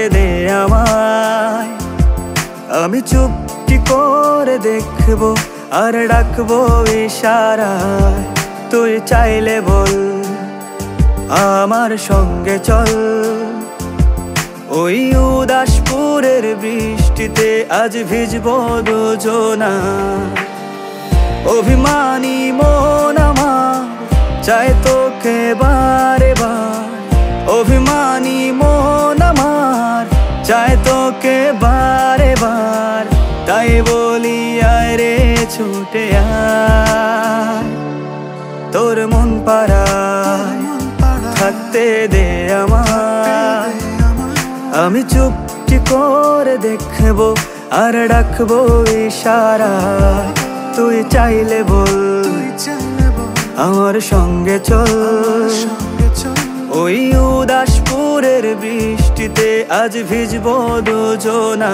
দে আমায়, আমি চুপটি করে দেখবো আর ডাকবো ইশারায়। তুই চাইলে বল আমার সঙ্গে চল, ওই উদাসপুরের বৃষ্টিতে আজ ভিজবো দুজনা। অভিমানী মন আমার চায় তোকে বারে বার, অভিমানী মন আমার চায় তোকে বারে বার। তাই বলি আয় রে ছুটে আয়, তোর মন পাড়ায় থাকতে দে আমায়, আমি চুপটি করে দেখবো আর ডাকবো ইশারায়। তুই চাইলে বল আমার সঙ্গে চল, ওই উদাসপুরের বৃষ্টিতে আজ ভিজবো দুজনা।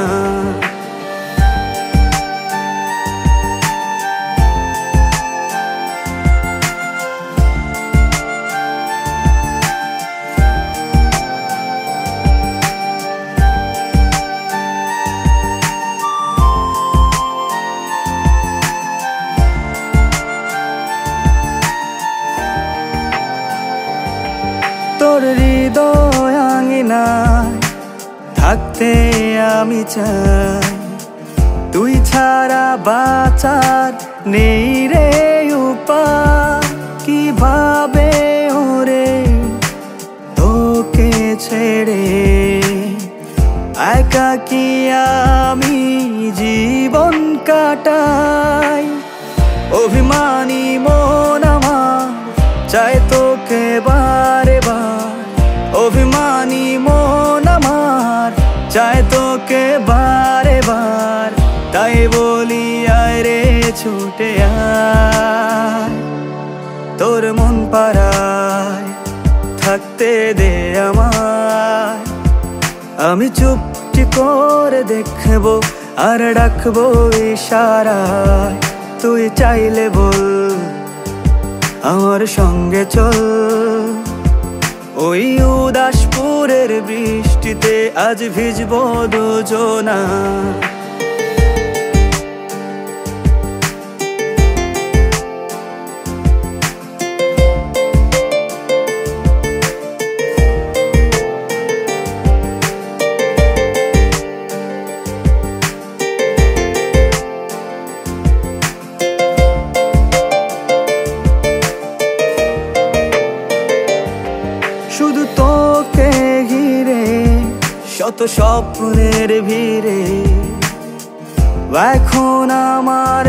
তোর হৃদয় আঙিনায় থাকতে আমি চাই, তুই ছাড়া বাঁচার নেই রে উপায়। কিভাবে ওরে তোকে ছেড়ে একাকী আমি জীবন কাটাই। অভিমানী মন আমার চায় তোকে বারে বার, অভিমানী মন আমার চায় তোকে বারে বার। তাই বলি আয় রে ছুটে আয়, তোর মন পাড়ায় থাকতে দে আমায়, আমি চুপটি করে দেখবো আর ডাকবো ইশারায়। তুই চাইলে বল আমার সঙ্গে চল, ওই উদাসপুরের বৃষ্টিতে আজ ভিজবো দুজনা। শুধু তোকে ঘিরে শত স্বপ্নের ভিড়ে এখন আমার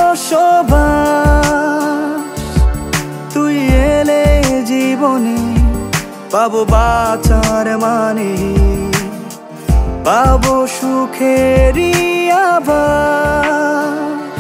বসবাস। তুই এলে জীবনে পাবো বাঁচার মানে, পাবো সুখেরই আভাস।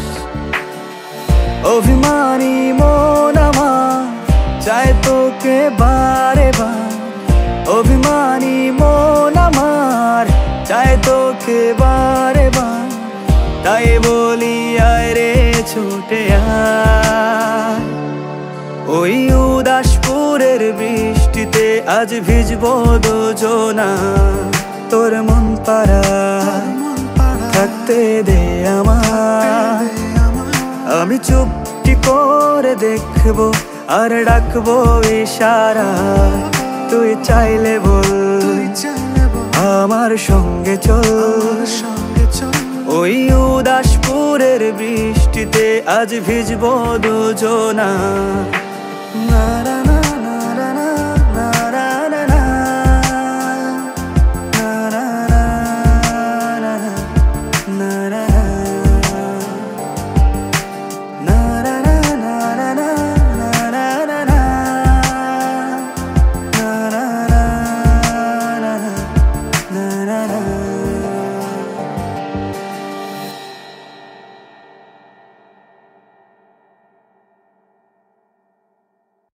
অভিমানী মন আমার চায় তোকে বারে বার, অভিমানী মন আমার চায় তোকে বারে বার। তাই বলি আয় রে ছুটে আয়, ওই উদাসপুরের বৃষ্টিতে আজ ভিজবো দুজনা। তোর মন পাড়ায় থাকতে দে আমায়, আমি চুপটি করে দেখবো আর ডাকবো ইশারায়। তুই চাইলে বল আমার সঙ্গে চল, ওই উদাসপুরের বৃষ্টিতে আজ ভিজবো দুজনা।